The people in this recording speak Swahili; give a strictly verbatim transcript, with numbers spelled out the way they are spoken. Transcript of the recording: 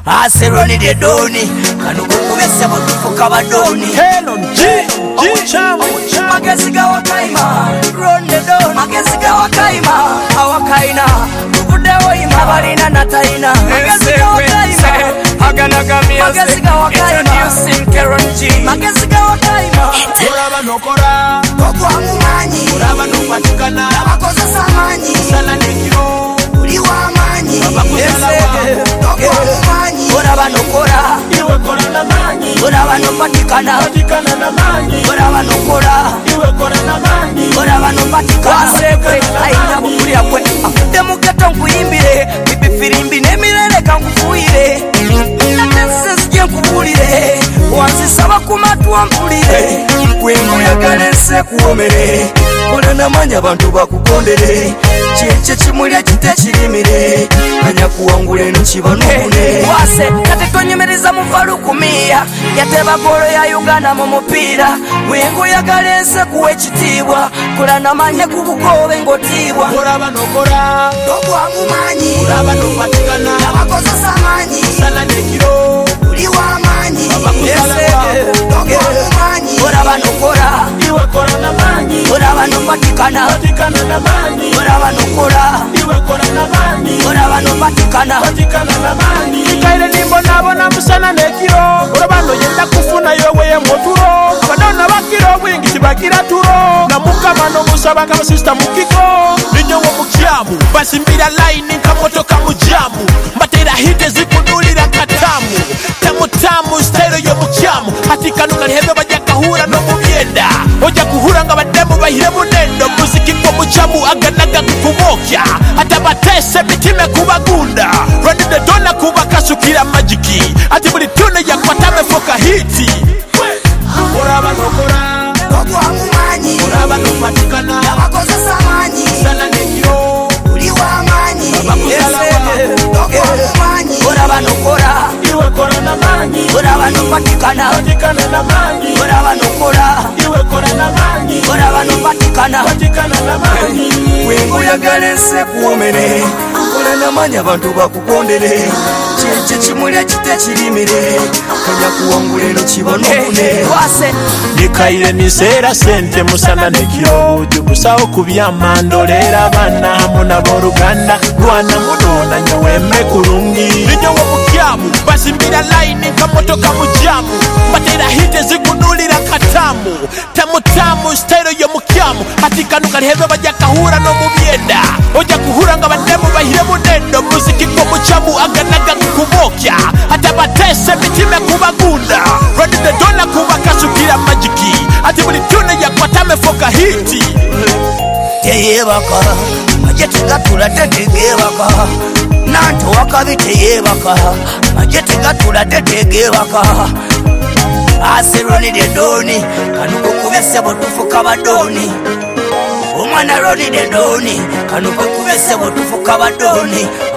Aseroni de doni kanu kukubese botufuka badoni Helon G G Cham magezi ga wakaima ronde doni magezi ga wakaima awakaina kude oima balina nataina magezi ga wakaima agana gamia magezi ga wakaima introducing Keron G magezi ga wakaima uraba nokora kokwa mumanyi uraba nopatikana abakoza samanyi sala nekiro uliwa manyi kokwa mumanyi uraba nokora iwe kora na manyi uraba nopatikana patikana na manyi uraba nokora iwe kora na manyi uraba nopatikana sekwe aina bukulia kwe demuketo nkuyimbire bibifirimbi nemirere kankufuire natese sije nkubulire wanzisaba kumatwa mpulire kwenguyagale kuomere kola namanya abantu bakukondere kyenkye kimulya kitekirimire anya kuwangula eno kibanukune wase kati tonyumiriza muvalukumiya yateba golo ya Uganda mu mupiira wenguyagala ense kuwa ekitiibwa kola namanya kubugobe ng'otiibwa uraba nokora togwamumanyi uraba nopatikana abakozesa amanyi sala nekiro uliwa amanyi togwamumanyi uraba nokora iwe kora na manyi uraba nopatikana patikana na manyi uraba nokora iwe kora na manyi uraba nopatikana patikana na manyi ikaire nimbo nabona musana nekiro uraba noyenda kufuna yowe ye moturo abadona bakiro bwingi tibakira turo na mukama no musaba kama sister mukiko ninyowo mukyamu basimbira line kamotoka mujamu mbatera hite zikudulira katamu tamu tamu style yo mukyamu atikanu kalihebe bajya kahura no mubyenda oja kuhura nga bademu bahire munendo muziki kwa mujamu aganaga kukubokya atabatese mitime kubagunda rwandi de dona kuba kasukira magiki ati buli tune yakwatame foka hiti uraba nokora togwamumanyi uraba nopatikana abakozesa amanyi sala nekiro uliwa amanyi togwamumanyi uraba nokora iwe kora na manyi uraba nopatikana patikana na manyi uraba nokora iwe kora na manyi uraba nopatikana patikana na manyi wenguyagala ense kuomere kola namanya abantu bakukondere kyenkye kimulya kitekirimire kanya kuwangula eno kibanukune wase Nikaire nisera sente musana nekiro jugusaho kubyama ndolera abana hamwe n'aboruganda rwana mudona nyowembe kurungi ninyowo mukyamu basimbira line kamotoka mujamu batera hite zikudulira katamu tamu tamu style yo mukyamu atikanu kalihebe bajya kahura no mubyenda oja kuhura nga bademu bahire munendo muziki kwa mujamu aganaga kukubokya atabatese mitime kubagunda rwandi de dona kuba kasukira magiki ati buli tune yakwatame foka hiti teyebaka maje tegatula tetegebaka nanto wakabi teyebaka maje tegatula tetegebaka aseroni de doni kanuko kubese botufuka badoni omwana roni de doni kanuko kubese botufuka badoni